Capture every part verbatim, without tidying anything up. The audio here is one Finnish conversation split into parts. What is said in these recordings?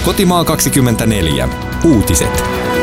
Kotimaa kaksikymmentäneljä. Uutiset.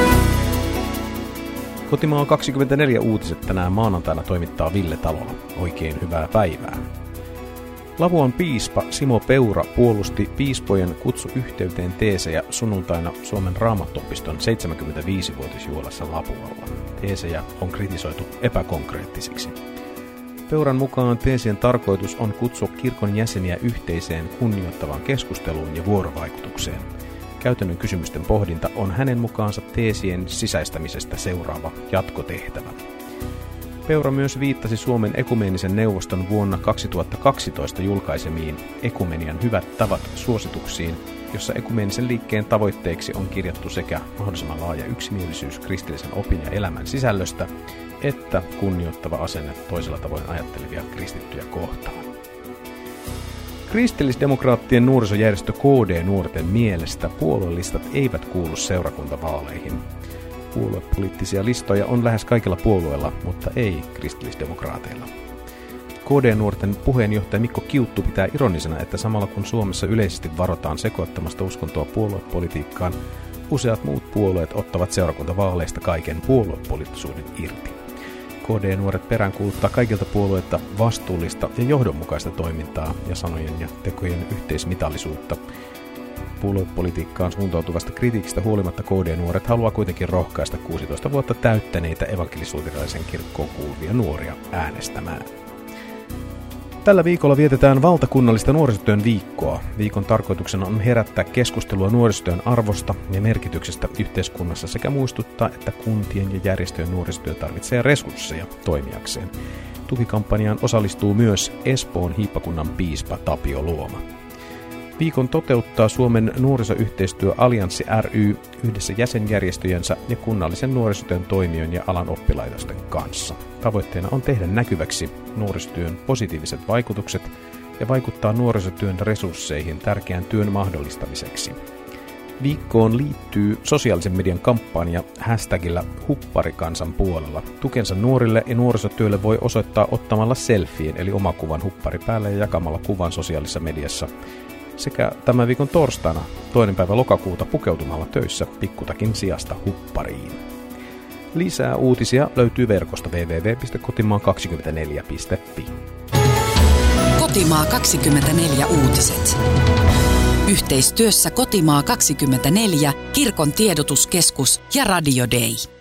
Kotimaa kaksikymmentäneljä uutiset tänään maanantaina toimittaa Ville Talola. Oikein hyvää päivää. Lavuan piispa Simo Peura puolusti piispojen kutsuyhteyteen teesejä sunnuntaina Suomen Raamattuopiston seitsemänkymmentäviisivuotisjuhlassa Lapualla. Teesejä on kritisoitu epäkonkreettisiksi. Peuran mukaan teesien tarkoitus on kutsua kirkon jäseniä yhteiseen kunnioittavaan keskusteluun ja vuorovaikutukseen. Käytännön kysymysten pohdinta on hänen mukaansa teesien sisäistämisestä seuraava jatkotehtävä. Peura myös viittasi Suomen ekumeenisen neuvoston vuonna kaksituhattakaksitoista julkaisemiin Ekumenian hyvät tavat -suosituksiin, jossa ekumeenisen liikkeen tavoitteeksi on kirjattu sekä mahdollisimman laaja yksimielisyys kristillisen opin ja elämän sisällöstä, että kunnioittava asenne toisella tavoin ajattelevia kristittyjä kohtaan. Kristillisdemokraattien nuorisojärjestö K D-nuorten mielestä puoluelistat eivät kuulu seurakuntavaaleihin. Puoluepoliittisia listoja on lähes kaikilla puolueilla, mutta ei kristillisdemokraateilla. K D-nuorten puheenjohtaja Mikko Kiuttu pitää ironisena, että samalla kun Suomessa yleisesti varotaan sekoittamasta uskontoa puoluepolitiikkaan, useat muut puolueet ottavat seurakuntavaaleista kaiken puoluepoliittisuuden irti. K D-nuoret peräänkuuluttaa kaikilta puolueilta vastuullista ja johdonmukaista toimintaa ja sanojen ja tekojen yhteismitallisuutta. Puoluepolitiikkaan suuntautuvasta kritiikistä huolimatta K D-nuoret haluaa kuitenkin rohkaista kuusitoista vuotta täyttäneitä evankelis-luterilaisen kirkkoon kuuluvia nuoria äänestämään. Tällä viikolla vietetään valtakunnallista nuorisotyön viikkoa. Viikon tarkoituksena on herättää keskustelua nuorisotyön arvosta ja merkityksestä yhteiskunnassa sekä muistuttaa, että kuntien ja järjestöjen nuorisotyö tarvitsee resursseja toimijakseen. Tukikampanjaan osallistuu myös Espoon hiippakunnan piispa Tapio Luoma. Viikon toteuttaa Suomen nuorisoyhteistyö-allianssi ry yhdessä jäsenjärjestöjensä ja kunnallisen nuorisotyön toimijoiden ja alan oppilaitosten kanssa. Tavoitteena on tehdä näkyväksi nuorisotyön positiiviset vaikutukset ja vaikuttaa nuorisotyön resursseihin tärkeän työn mahdollistamiseksi. Viikkoon liittyy sosiaalisen median kampanja hashtagillä Hupparikansan puolella. Tukensa nuorille ja nuorisotyölle voi osoittaa ottamalla selfien eli omakuvan huppari päälle ja jakamalla kuvan sosiaalisessa mediassa. Sekä tämän viikon torstaina, toinen päivä lokakuuta, pukeutumalla töissä pikkutakin sijasta huppariin. Lisää uutisia löytyy verkosta double-u double-u double-u piste kotimaa kaksikymmentäneljä piste fi. Kotimaa kaksikymmentäneljä uutiset. Yhteistyössä Kotimaa kaksikymmentäneljä, Kirkon tiedotuskeskus ja Radio Day.